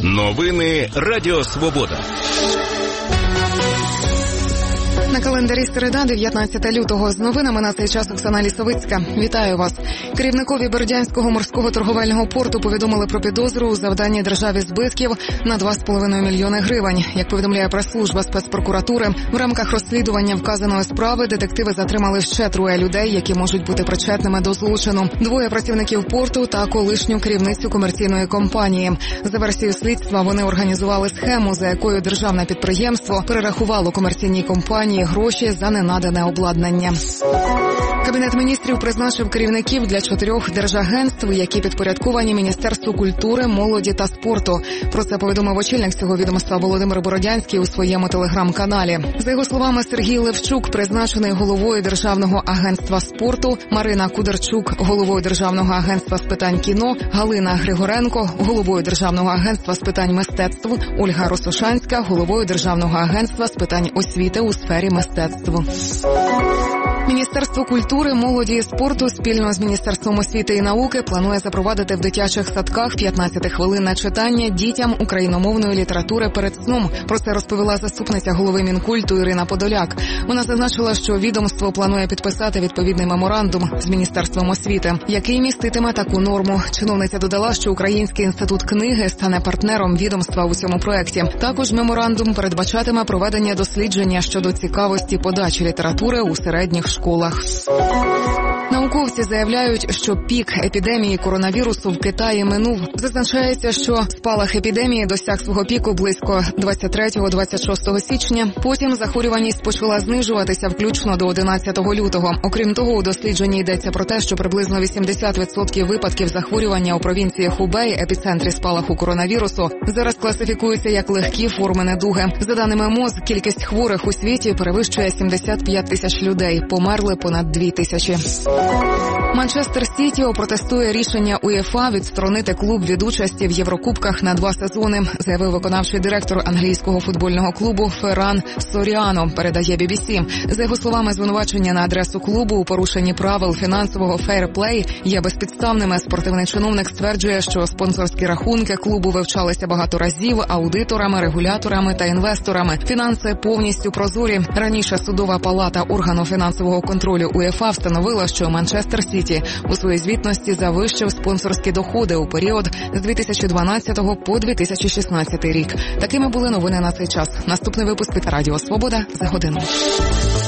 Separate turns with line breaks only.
Новини Радіо Свобода.
На календарі середа, 19 лютого. З новинами на цей час Оксана Лісовицька. Вітаю вас. Керівникові Бердянського морського торговельного порту повідомили про підозру у завданні державі збитків на 2,5 мільйони гривень. Як повідомляє прес-служба спецпрокуратури, в рамках розслідування вказаної справи детективи затримали ще 3 людей, які можуть бути причетними до злочину. 2 працівників порту та колишню керівницю комерційної компанії. За версією слідства, вони організували схему, за якою державне підприємство перерахувало комерційній компанії гроші за ненадане обладнання. Кабінет міністрів призначив керівників для 4 держагентств, які підпорядковані Міністерству культури, молоді та спорту. Про це повідомив очільник цього відомства Володимир Бородянський у своєму телеграм-каналі. За його словами, Сергій Левчук призначений головою Державного агентства спорту, Марина Кудерчук – головою Державного агентства з питань кіно, Галина Григоренко – головою Державного агентства з питань мистецтв, Ольга Росошанська – головою Державного агентства з питань освіти у сфері мистецтв. Міністерство культури, молоді і спорту спільно з Міністерством освіти і науки планує запровадити в дитячих садках 15-хвилинне читання дітям україномовної літератури перед сном. Про це розповіла заступниця голови Мінкульту Ірина Подоляк. Вона зазначила, що відомство планує підписати відповідний меморандум з Міністерством освіти, який міститиме таку норму. Чиновниця додала, що Український інститут книги стане партнером відомства у цьому проєкті. Також меморандум передбачатиме проведення дослідження щодо цікавості подачі літератури у середніх школах. Науковці заявляють, що пік епідемії коронавірусу в Китаї минув. Зазначається, що спалах епідемії досяг свого піку близько 23-26 січня. Потім захворюваність почала знижуватися включно до 11 лютого. Окрім того, у дослідженні йдеться про те, що приблизно 80% випадків захворювання у провінції Хубей, епіцентрі спалаху коронавірусу, зараз класифікуються як легкі форми недуги. За даними МОЗ, кількість хворих у світі перевищує 75 тисяч людей. Померли понад 2 тисячі. Манчестер Сіті опротестує рішення УЄФА відсторонити клуб від участі в Єврокубках на 2 сезони, заявив виконавчий директор англійського футбольного клубу Ферран Соріано, передає BBC. За його словами, звинувачення на адресу клубу у порушенні правил фінансового фейрплей є безпідставними. Спортивний чиновник стверджує, що спонсорські рахунки клубу вивчалися багато разів аудиторами, регуляторами та інвесторами. Фінанси повністю прозорі. Раніше судова палата органу фінансового контролю УЄФА встановила, що Манчестер Сіті у своїй звітності завищив спонсорські доходи у період з 2012 по 2016 рік. Такими були новини на цей час. Наступний випуск від Радіо Свобода за годину.